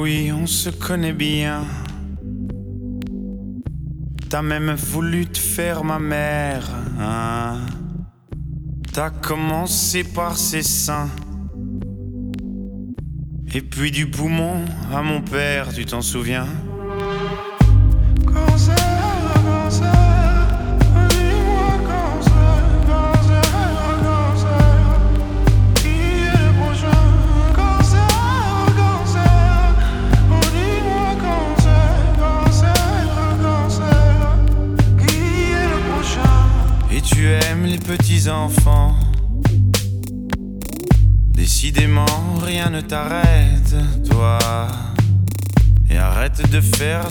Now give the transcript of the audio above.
oui, on se connaît bien. T'as même voulu te faire ma mère, hein. T'as commencé par ses seins, et puis du poumon à mon père, tu t'en souviens? Cancer, cancer, dis-moi cancer, cancer, cancer, qui est le prochain? Cancer, cancer, oh dis-moi cancer, cancer, cancer, qui est le prochain? Et tu aimes les petits enfants. Décidément, rien ne t'arrête, toi. Et arrête de faire